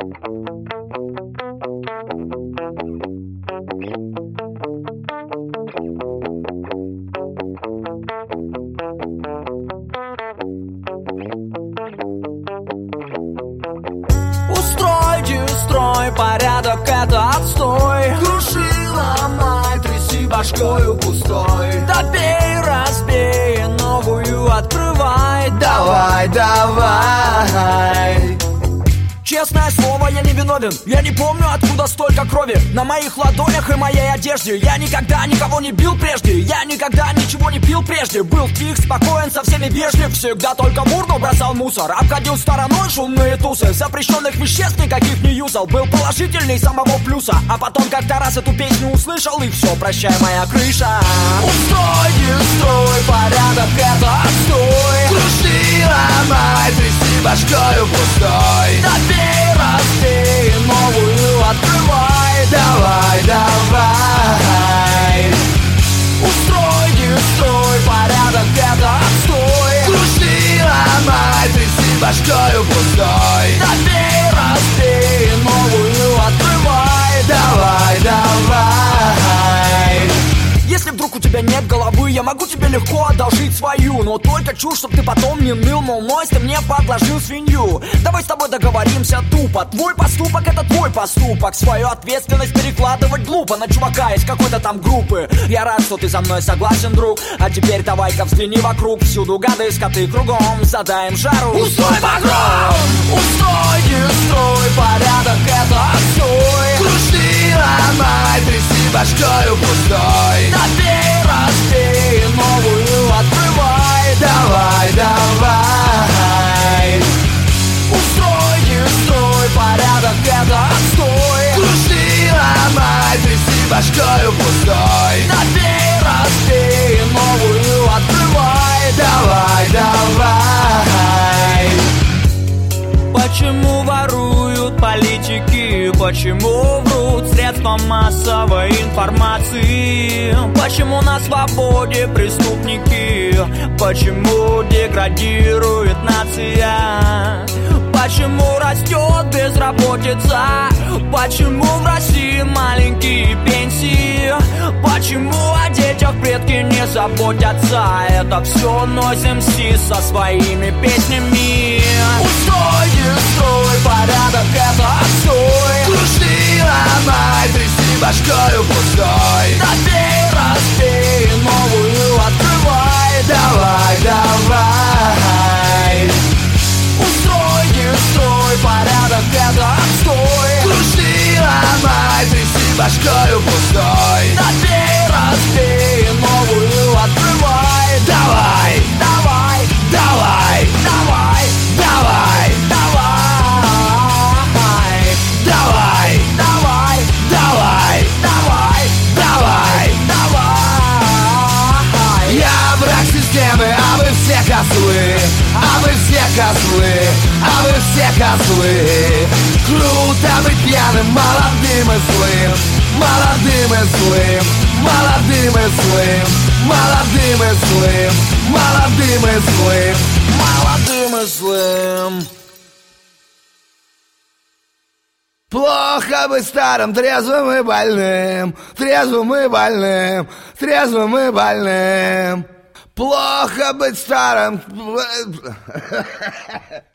Устрой порядок, это отстой. Круши, ломай, тряси башкою пустой. Добей, разбей, новую открывай. Давай, давай. Честное слово, я не виновен. Я не помню, откуда столько крови на моих ладонях и моей одежде. Я никогда никого не бил прежде. Я никогда ничего не пил прежде. Был тих, спокоен, со всеми вежлив. Всегда только в урну бросал мусор. Обходил стороной шумные тусы. Запрещенных веществ никаких не юзал. Был положительный самого плюса. А потом как-то раз эту песню услышал, и все, прощай, моя крыша. Устрой, строй, порядок, это отстой. Круши, ломай, тряси башкою пустой. Добей, разбей, новую открывай. Давай, давай. Устрой, строй, порядок, это отстой. Круши, ломай, тряси башкою пустой. Добей, разбей, новую открывай. Давай, давай. Если вдруг у тебя нет головы, я могу тебе легко одолжить свою. Но только чушь, чтоб ты потом не ныл, мол, Нойз, ты мне подложил свинью. Давай с тобой договоримся тупо. Твой поступок — это твой поступок. Свою ответственность перекладывать глупо на чувака из какой-то там группы. Я рад, что ты со мной согласен, друг. А теперь давай-ка взгляни вокруг. Всюду гады, скоты кругом. Задаем жару. Устрой погром! Устрой, строй, порядок, это отстой. Круши, ломай, тряси башкою пустой. Добей, разбей, новую открывай. Давай, давай. Устрой, строй, порядок, это отстой. Круши, ломай, тряси башкою пустой. Добей, разбей, новую открывай. Давай, давай. Почему воруют политики? Почему врут средства массовой информации? Почему на свободе преступники? Почему деградирует нация? Почему растет безработица? Почему в России маленькие пенсии? Почему о детях предки не заботятся? Это все Нойз МС со своими песнями. Устрой, строй, порядок, это отстой. Круши, ломай, тряси башкою пустой. Добей, разбей, новую открывай. Давай, давай. Устрой, строй, порядок, это отстой. Круши, ломай, тряси башкою пустой. Добей, разбей, новую открывай. Давай, давай, давай, давай, давай, давай, давай, давай, давай, давай, давай, давай. Я враг системы, а вы все козлы. А вы все козлы, а вы все козлы. Круто быть пьяным, молодым и злым. Молодым и злым, молодым и злым. Молодым и злым, молодым и злым. Молодым и злым. Плохо быть старым, трезвым и больным. Трезвым и больным, трезвым и больным. Плохо быть старым.